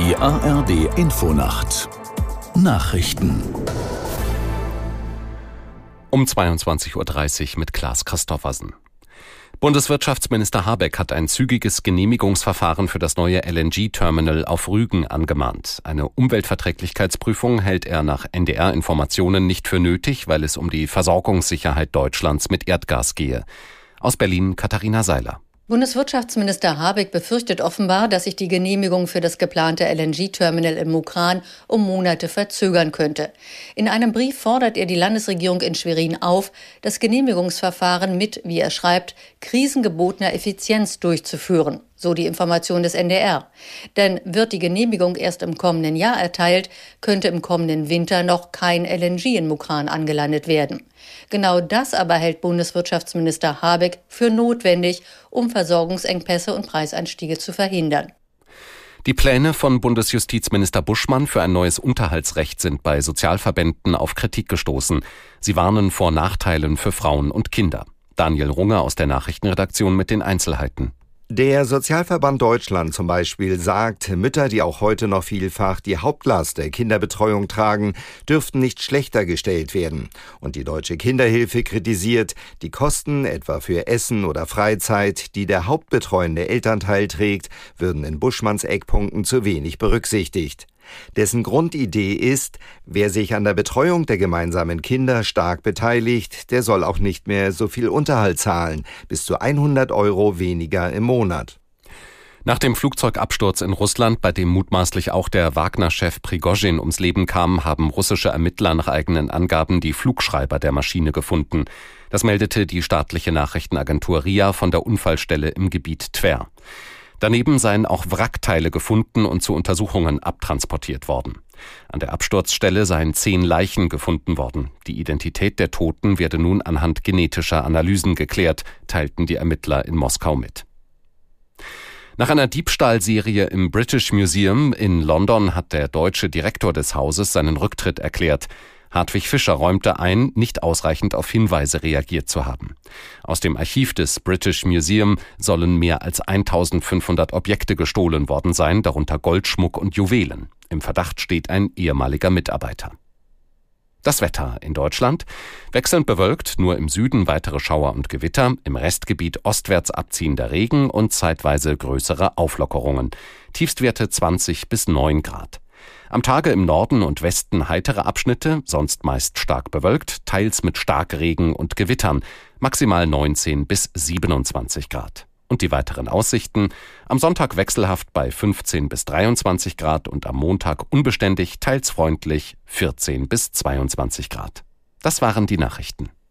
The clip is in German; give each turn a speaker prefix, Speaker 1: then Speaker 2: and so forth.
Speaker 1: Die ARD Infonacht Nachrichten
Speaker 2: um 22:30 Uhr mit Klaas Christoffersen. Bundeswirtschaftsminister Habeck hat ein zügiges Genehmigungsverfahren für das neue LNG-Terminal auf Rügen angemahnt. Eine Umweltverträglichkeitsprüfung hält er nach NDR-Informationen nicht für nötig, weil es um die Versorgungssicherheit Deutschlands mit Erdgas gehe. Aus Berlin Katharina Seiler.
Speaker 3: Bundeswirtschaftsminister Habeck befürchtet offenbar, dass sich die Genehmigung für das geplante LNG-Terminal in Mukran um Monate verzögern könnte. In einem Brief fordert er die Landesregierung in Schwerin auf, das Genehmigungsverfahren mit, wie er schreibt, krisengebotener Effizienz durchzuführen, so die Information des NDR. Denn wird die Genehmigung erst im kommenden Jahr erteilt, könnte im kommenden Winter noch kein LNG in Mukran angelandet werden. Genau das aber hält Bundeswirtschaftsminister Habeck für notwendig, um Versorgungsengpässe und Preisanstiege zu verhindern.
Speaker 2: Die Pläne von Bundesjustizminister Buschmann für ein neues Unterhaltsrecht sind bei Sozialverbänden auf Kritik gestoßen. Sie warnen vor Nachteilen für Frauen und Kinder. Daniel Runge aus der Nachrichtenredaktion mit den Einzelheiten.
Speaker 4: Der Sozialverband Deutschland zum Beispiel sagt, Mütter, die auch heute noch vielfach die Hauptlast der Kinderbetreuung tragen, dürften nicht schlechter gestellt werden. Und die Deutsche Kinderhilfe kritisiert, die Kosten etwa für Essen oder Freizeit, die der hauptbetreuende Elternteil trägt, würden in Buschmanns Eckpunkten zu wenig berücksichtigt. Dessen Grundidee ist, wer sich an der Betreuung der gemeinsamen Kinder stark beteiligt, der soll auch nicht mehr so viel Unterhalt zahlen, bis zu 100 € weniger im Monat.
Speaker 2: Nach dem Flugzeugabsturz in Russland, bei dem mutmaßlich auch der Wagner-Chef Prigozhin ums Leben kam, haben russische Ermittler nach eigenen Angaben die Flugschreiber der Maschine gefunden. Das meldete die staatliche Nachrichtenagentur RIA von der Unfallstelle im Gebiet Tver. Daneben seien auch Wrackteile gefunden und zu Untersuchungen abtransportiert worden. An der Absturzstelle seien 10 Leichen gefunden worden. Die Identität der Toten werde nun anhand genetischer Analysen geklärt, teilten die Ermittler in Moskau mit. Nach einer Diebstahlserie im British Museum in London hat der deutsche Direktor des Hauses seinen Rücktritt erklärt. Hartwig Fischer räumte ein, nicht ausreichend auf Hinweise reagiert zu haben. Aus dem Archiv des British Museum sollen mehr als 1500 Objekte gestohlen worden sein, darunter Goldschmuck und Juwelen. Im Verdacht steht ein ehemaliger Mitarbeiter. Das Wetter in Deutschland: wechselnd bewölkt, nur im Süden weitere Schauer und Gewitter, im Restgebiet ostwärts abziehender Regen und zeitweise größere Auflockerungen. Tiefstwerte 20 bis 9 Grad. Am Tage im Norden und Westen heitere Abschnitte, sonst meist stark bewölkt, teils mit Starkregen und Gewittern, maximal 19 bis 27 Grad. Und die weiteren Aussichten: am Sonntag wechselhaft bei 15 bis 23 Grad und am Montag unbeständig, teils freundlich 14 bis 22 Grad. Das waren die Nachrichten.